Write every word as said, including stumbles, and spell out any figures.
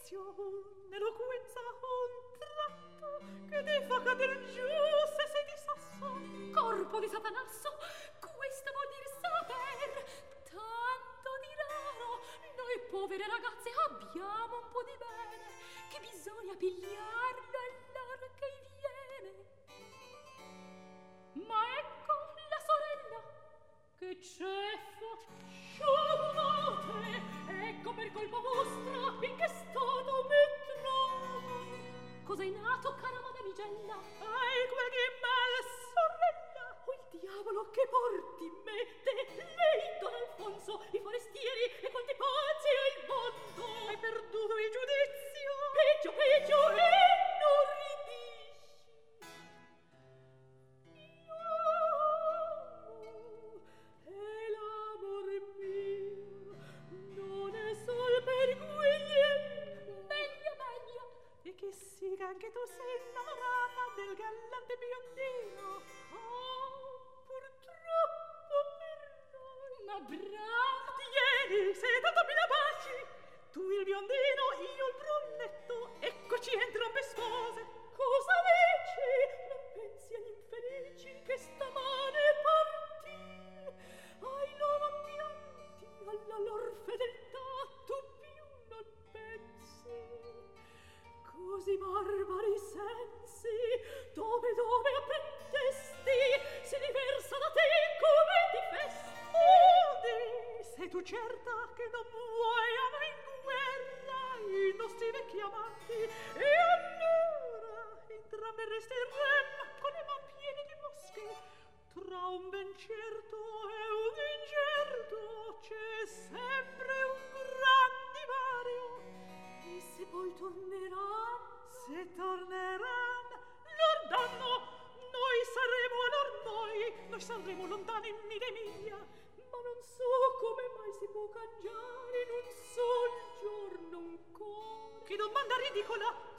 giudizio, un'eloquenza, un tratto che te fa cader giù se sei di sasso. Corpo di Satanasso, questo vuol dire saper tanto di raro. Noi povere ragazze abbiamo un po' di bene, che bisogna pigliarlo allora che viene. Ma ecco la sorella che c'è facciate, ecco per colpa vostra in che stato mi trovo. Cos'è nato, cara madamigella? Ai, quel che mal sorella. O il diavolo che porti me, te, lei, Don Alfonso, i forestieri e quanti pazzi e il mondo. Hai perduto il giudizio. Peggio, peggio, e non ridisci. E l'amore mio non è sol per quelli. Meglio, meglio. E che siga anche tu sei innamorata del galante biondino. Oh, purtroppo per noi. Ma brava. Tieni, sei dato la pace. Tu il biondino, io il brunetto. Eccoci entrambe spose. Cosa dici? Non pensi agli infelici che stamane partì? Ai loro pianti, alla lor fedeltà, tu più non pensi. Così barbari sensi, dove dove apprendesti, si diversa da te come ti festi. Odi, sei tu certa che non muoiano in guerra i nostri vecchi amanti? E allora entrambe resterrem con le man piene di mosche. Tra un ben certo e un incerto c'è sempre un gran divario. E se poi torneranno? Se torneranno, lor danno, noi saremo a lor noi, noi saremo lontani mille miglia. Ma non so come mai si può cangiare in un sol giorno un cuore. Che domanda ridicola!